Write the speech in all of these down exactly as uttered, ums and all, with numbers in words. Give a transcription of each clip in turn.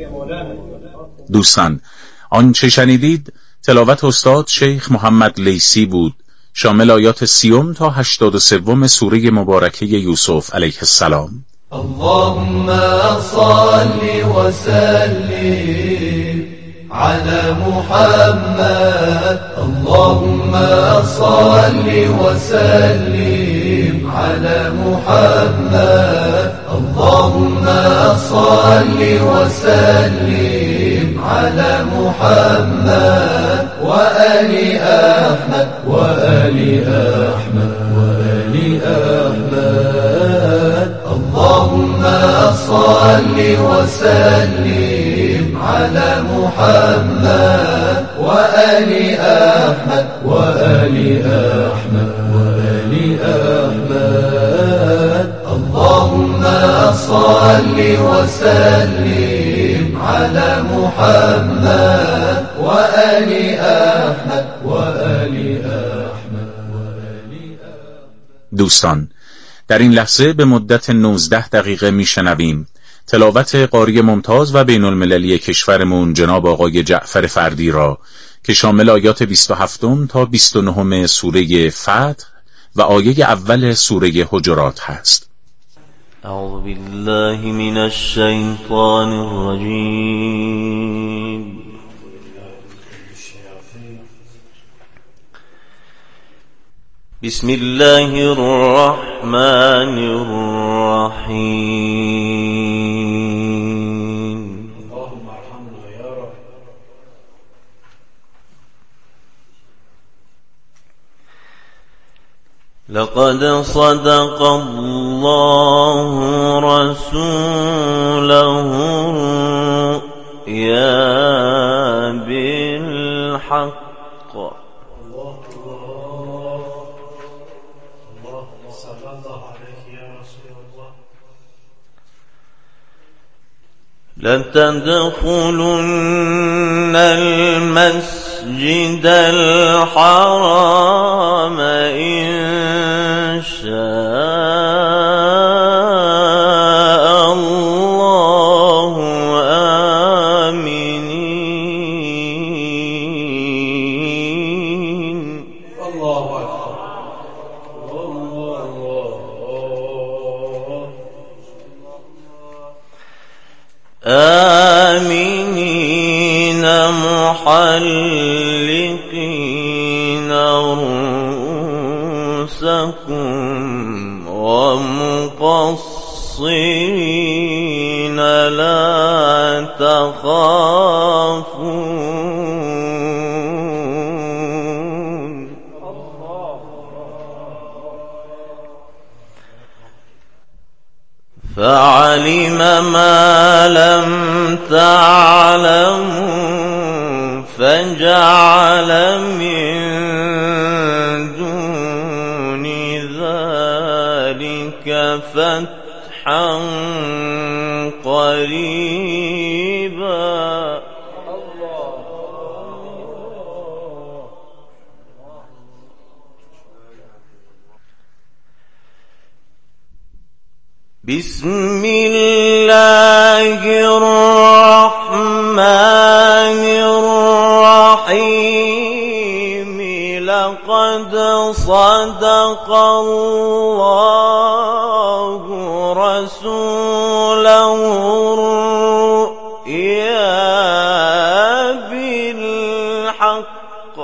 دوستان، آنچه شنیدید تلاوت استاد شیخ محمد لیثی بود، شامل آیات سیوم تا هشتاد و سوم سوره مبارکه یوسف علیه السلام. اللهم صل وسلم على محمد، اللهم صل وسلم على محمد، اللهم صل وسلم على محمد وآل أحمد وآل أحمد وآل أحمد. اللهم صل وسلم على محمد وآل أحمد وآل أحمد وآل أحمد. اللهم صل وسلم على محمد وآل أحمد وآل أحمد وآل أحمد. دوستان، در این لحظه به مدت نوزده دقیقه میشنویم تلاوت قاری ممتاز و بین المللی کشورمون جناب آقای جعفر فردی را که شامل آیات بیست و هفت تا بیست و نه سوره فتح و آیه اول سوره حجرات هست. اعوذ بالله من الشیطان الرجیم. بسم الله الرحمن الرحیم. اللهم ارحمنا یا رب. لقد صدق الله رسوله الرؤيا بالحق. لتدخلن المسجد الحرام إن شاء الله آمنين. الله أكبر. الله آمنين محلقين رؤوسكم ومقصرين لا تخافون. فعلم ما لم تعلموا فجعل من دون ذلك فتحا قريبا. بسم الله الرحمن الرحيم. لقد صدق الله رسوله الرؤيا بالحق.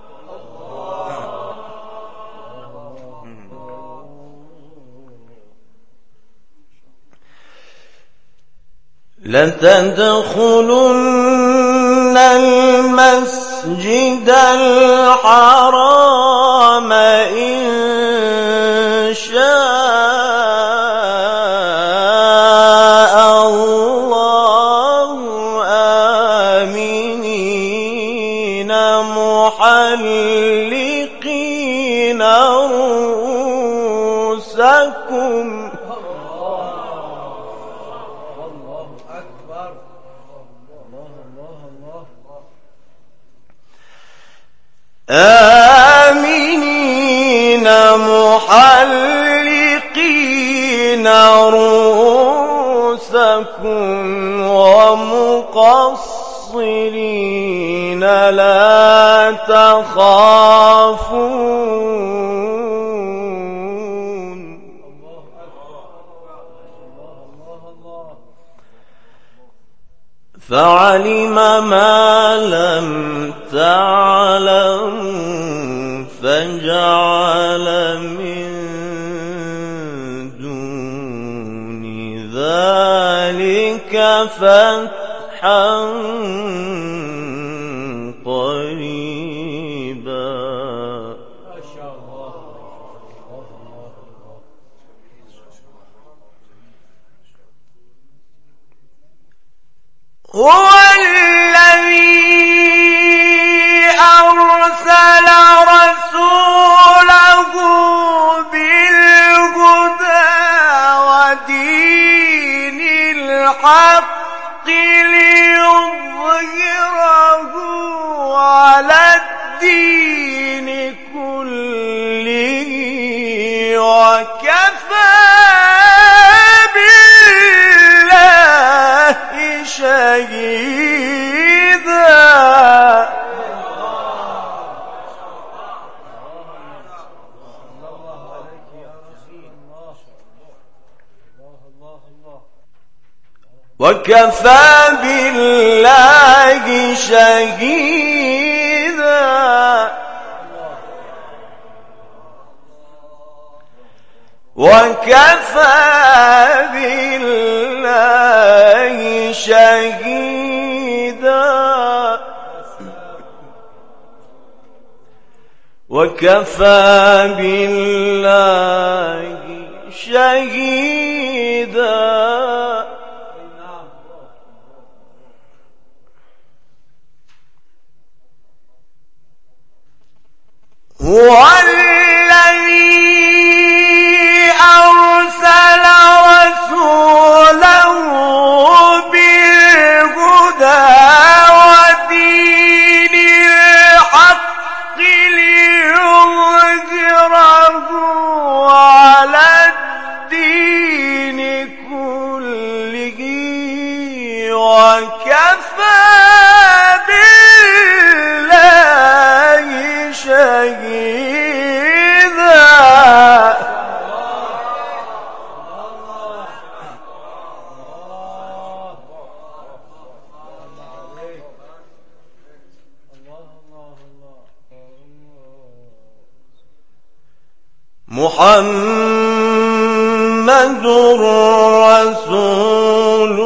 لتدخلن المسجد الحرام إن شاء الله آمنين محلقين رؤوسكم آمنين محلقين رؤوسكم أنفسكم ومقصرين لا تخافون فعلم ما لم تعلموا فجعل من دون ذلك فتحا قريبا. هو الذي أرسل رسوله بالهدى ودين الحق ليظهره على الدين كله وكفى بالله شهيدا. وكفى بالله شهيدا. وكفى بالله شهيدا. وكفى بالله شهيدا. هو الذي أرسل رسوله بالهدى ودين الحق ليظهره على الدين كله وكفى بالله شهيدا. محمد رسول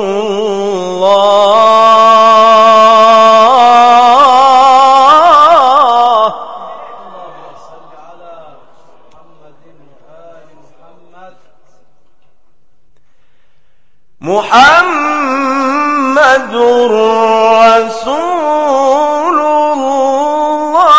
الله. محمد رسول الله.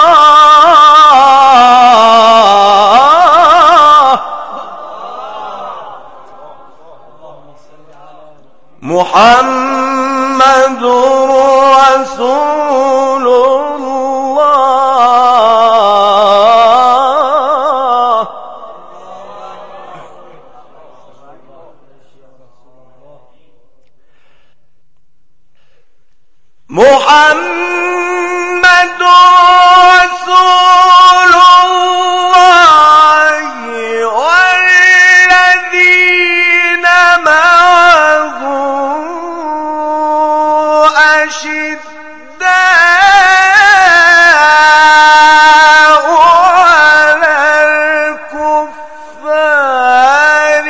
محمد رسول الله. محمد رسول الله والذين معه أشداء على الكفار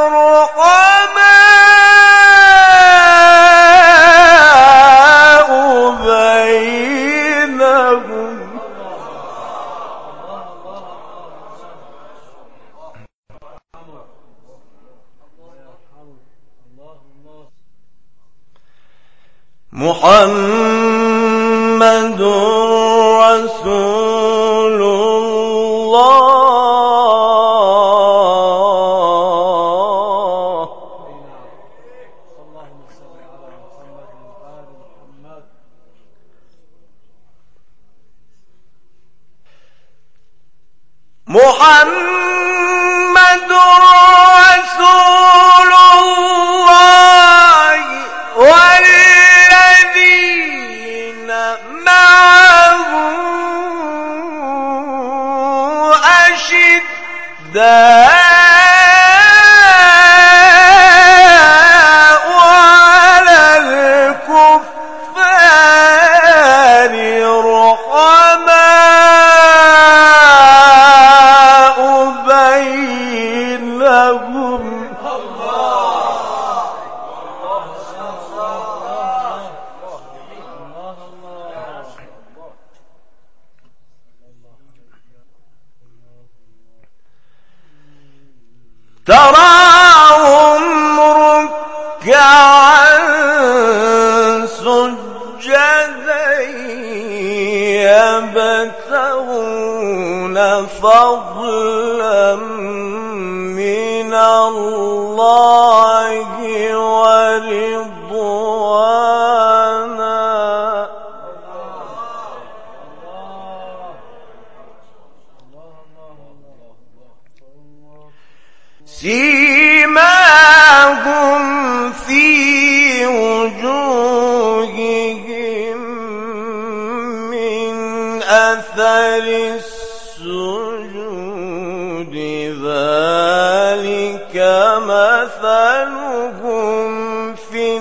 رحماء بينهم. محمد رسول الله. محمد رسول الله فضلا من الله ورضوانا سيماهم في وجوههم من أثر السجود ذلك مثلهم في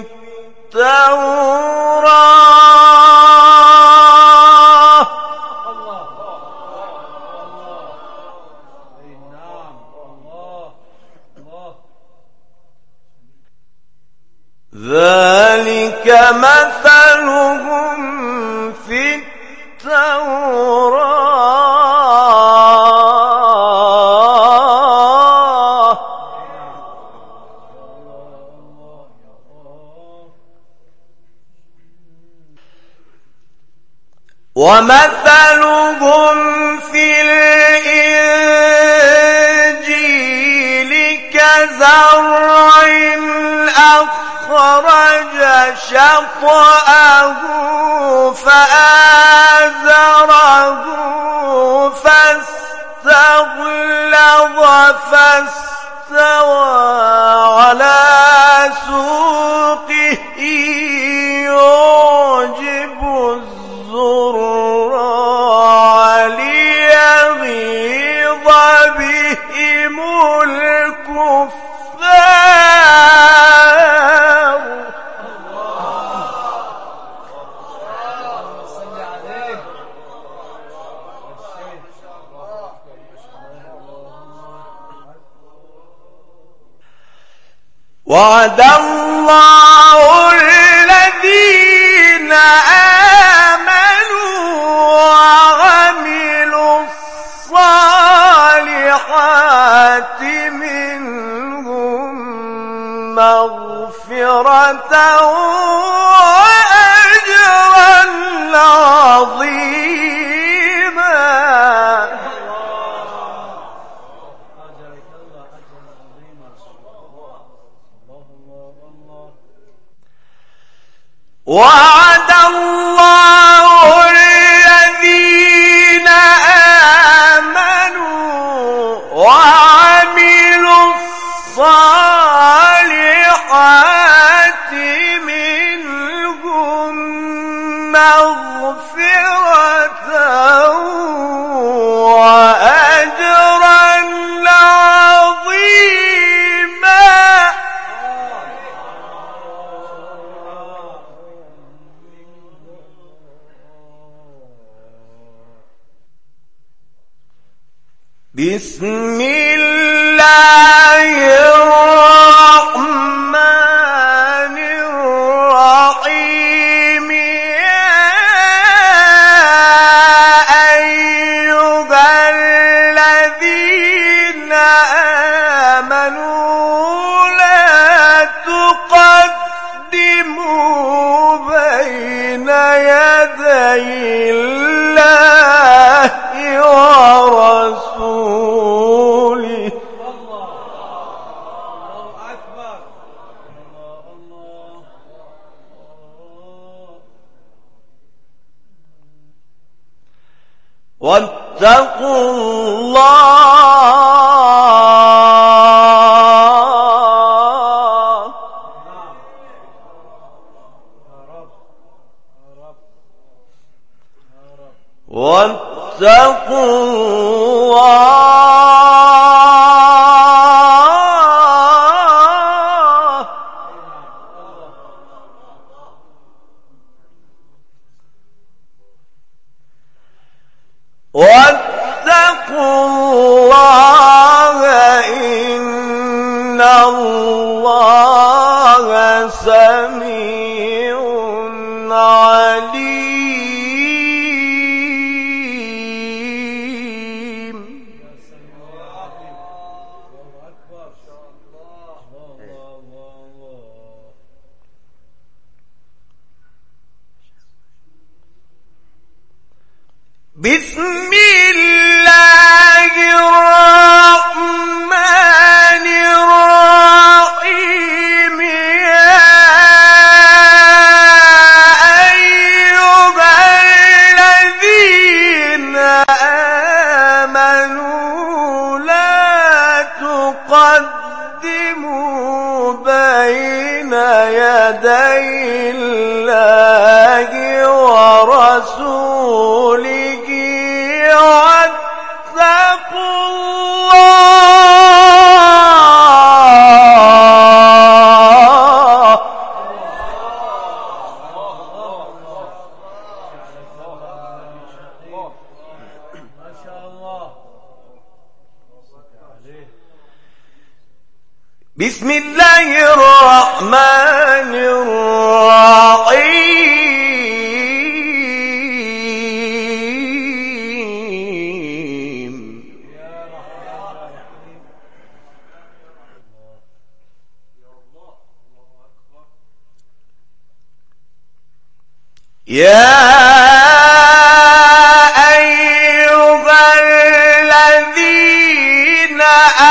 التوراة ذلك مثلهم في التوراة ومثلهم في الإنجيل كزرع أخرج شطأه فآزره فاستغلظ فاستوى على سوقه يعجب الزراع ليغيظ بهم الكفار وعد الله الذين آمنوا وعملوا الصالحات منهم مغفرة وأجرا عظيما وعد الله الذين آمنوا وعملوا الصالحات منهم مغفرة وأجرا عظيما بسم الله الرحمن الرحيم يا أيها الذين آمنوا لا تقدموا بين يدي الله ورسوله واتقوا الله واتقوا الله واتقوا الله إن الله سميع عليم. بسم الله بسم الله الرحمن الرحيم يا أيها الذين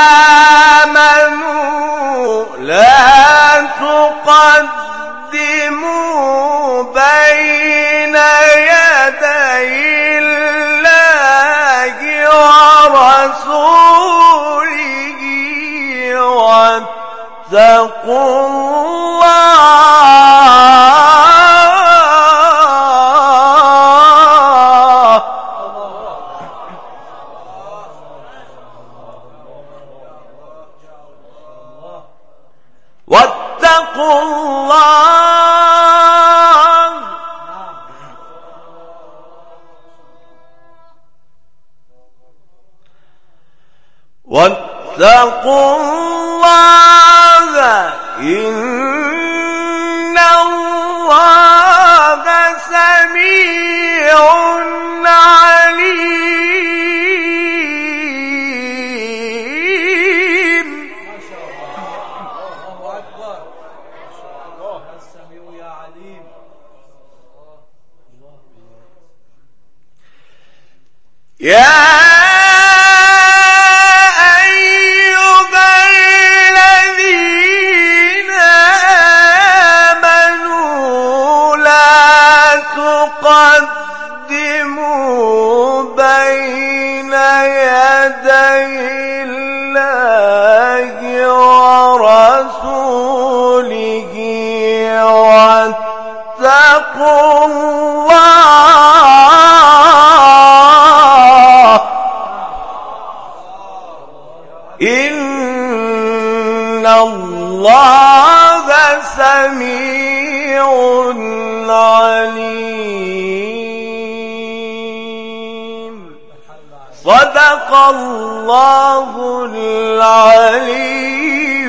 آمنوا لا تقدموا بين يدي الله ورسوله واتقوا الله واتقوا الله واتقوا الله إن الله سميع عليم. يا أيها الذين آمنوا لا تقدموا بين يدي الله ورسوله واتقوا الله إن الله سميع عليم. صدق الله العلي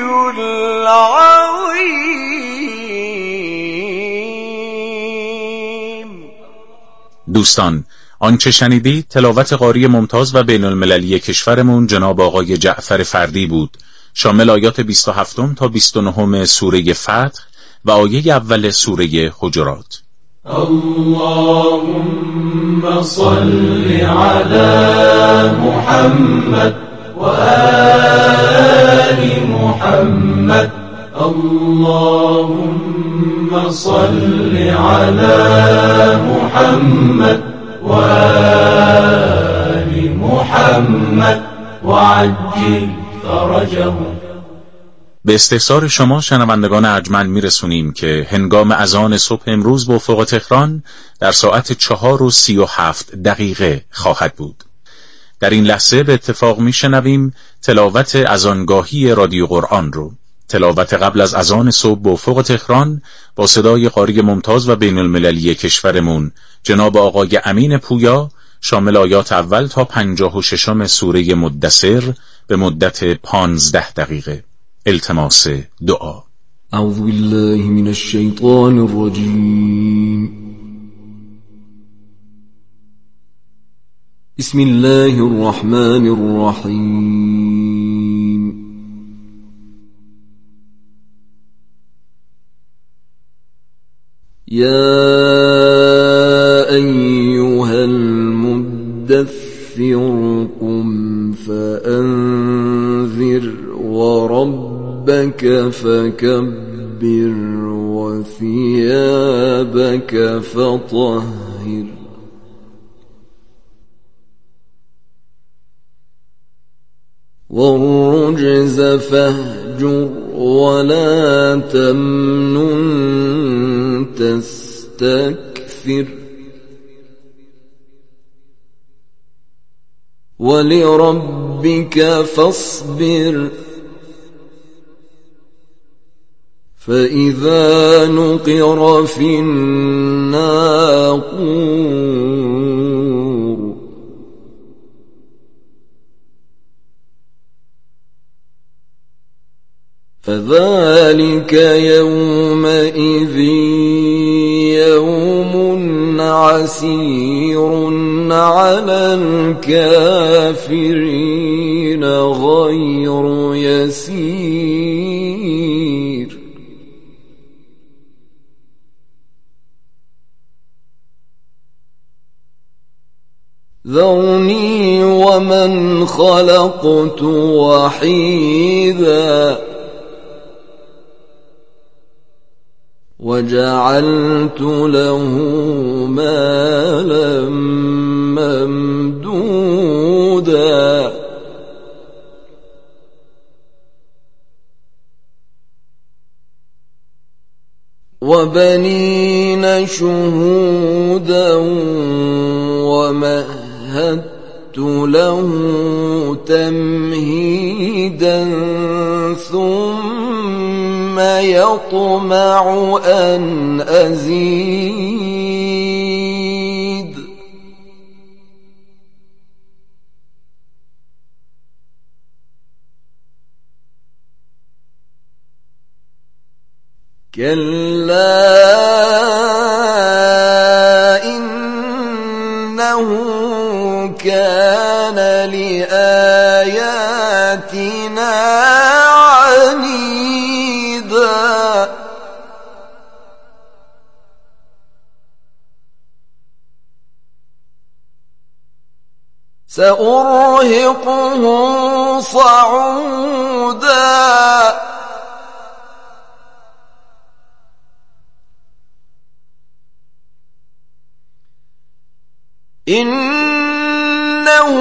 العظيم. دوستان، آنچه شنیدید تلاوت قاری ممتاز و بین المللی کشورمون جناب آقای جعفر فردی بود، شامل آیات بیست و هفت تا بیست و نه سوره فتح و آیه اول سوره حجرات. اللهم صل على محمد و آل محمد. اللهم صل على محمد و آل محمد وعجل فرجه. به استحضار شما شنوندگان ارجمند میرسونیم که هنگام اذان صبح امروز به افق تهران در ساعت چهار و سی و هفت دقیقه خواهد بود. در این لحظه به اتفاق میشنویم تلاوت اذانگاهی رادیو قرآن رو. تلاوت قبل از اذان صبح به افق تهران با صدای قاری ممتاز و بین المللی کشورمون جناب آقای امین پویا، شامل آیات اول تا پنجاه و ششم سوره مدثر به مدت پانزده دقیقه. التماس دعا. اعوذ بالله من الشیطان الرجیم. بسم الله الرحمن الرحیم. یا ایها المدثر قم فأنذر وربك فكبر وثيابك فطهر والرجز فاهجر ولا تمنن تستكثر ولربك فاصبر فإذا نقر في الناقور ذلك يومئذ يوم عسير على الكافرين غير يسير ذرني ومن خلقت وحيدا وجعلت له مالا ممدودا وبنين شهودا ومهدت له تمهيدا ثم يطمع أن أزيد كلا إنه كان لآياتنا عنيدا سأرهقه صعودا إنه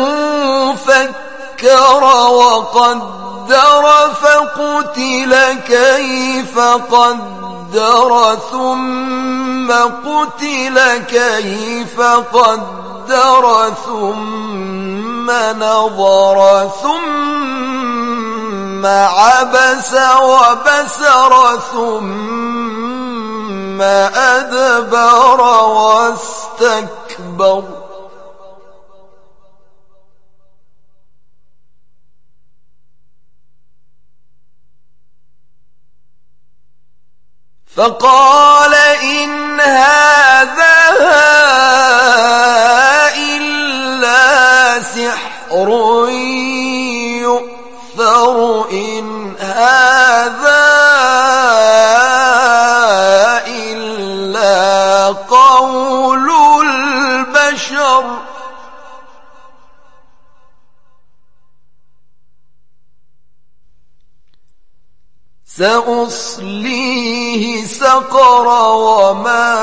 فكر وقدر فقتل كيف قدر ثم قتل كيف قدر ثم نظر ثم عبس وبسر ثم أدبر واستكبر فقال إن هذا إلا سحر يؤثر إن هذا إلا قول البشر سأصليه سقر وما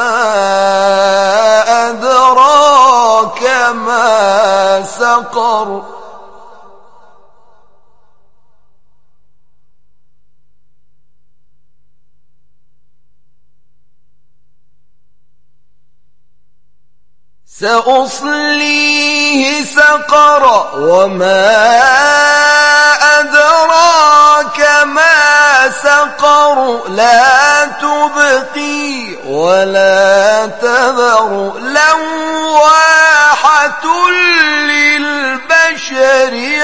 أدراك ما سقر سأصليه سقر وما أدراك ما سقر لا تبقي ولا تذر لواحة للبشر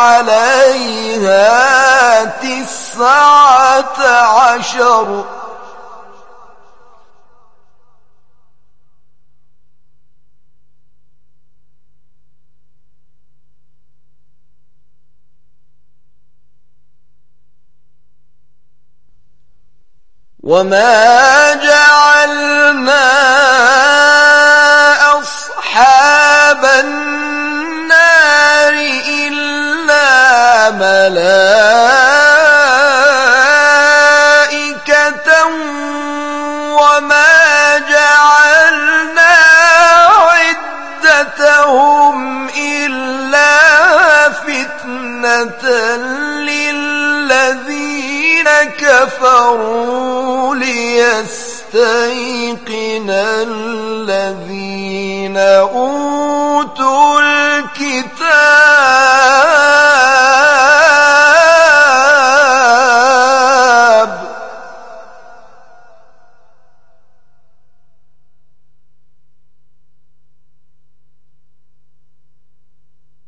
عليها تسعة عشر وما جعلنا أصحاب النار إلا ملائكة وما جعلنا عدتهم إلا فتنة للذين كفروا ليستيقن الذين أوتوا الكتاب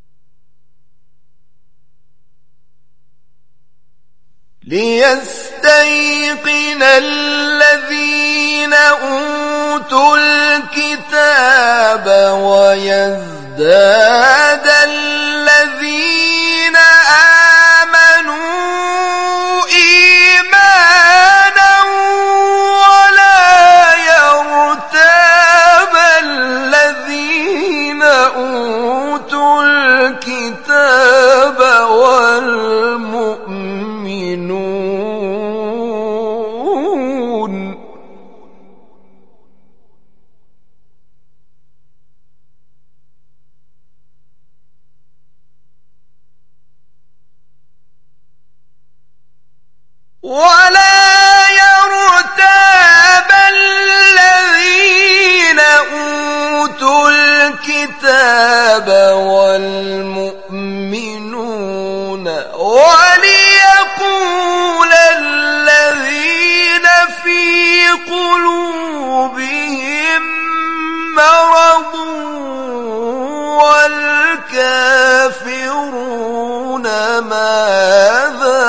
ليستيقن ليستيقن الذين أوتوا الكتاب ويزداد الذين آمنوا إيمانا ولا يرتاب الذين أوتوا الكتاب والمؤمنون. ولا يرتاب الذين أوتوا الكتاب والمؤمنون وليقول الذين في قلوبهم مرض والكافرون ماذا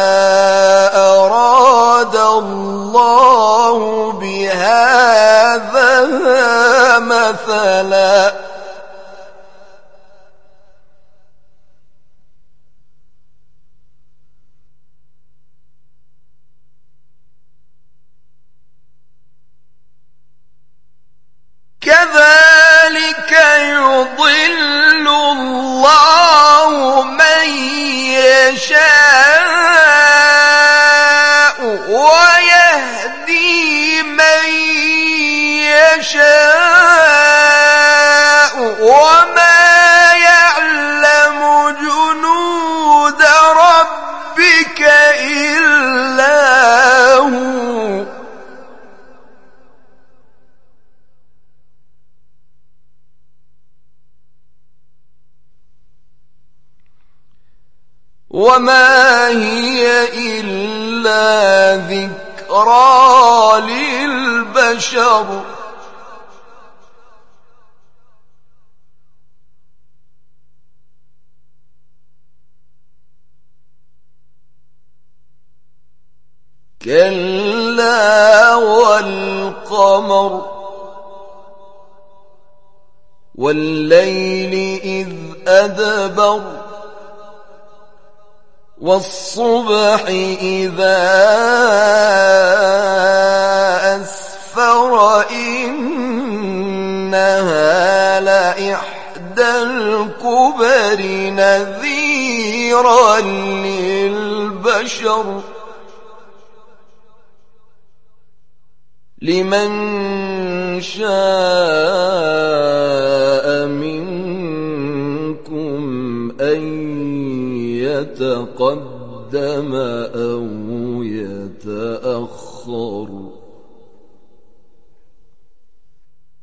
أراد الله بهذا مثلا كذلك يضل الله من يشاء ويهدي من يشاء وما يعلم جنود ربك إلا هو. وما هي إلا ذكرى للبشر كلا والقمر والليل إذ أدبر والصبح إذا أسفر إنها لإحدى الكبر نذيرا للبشر لمن شاء منكم أن يتقدم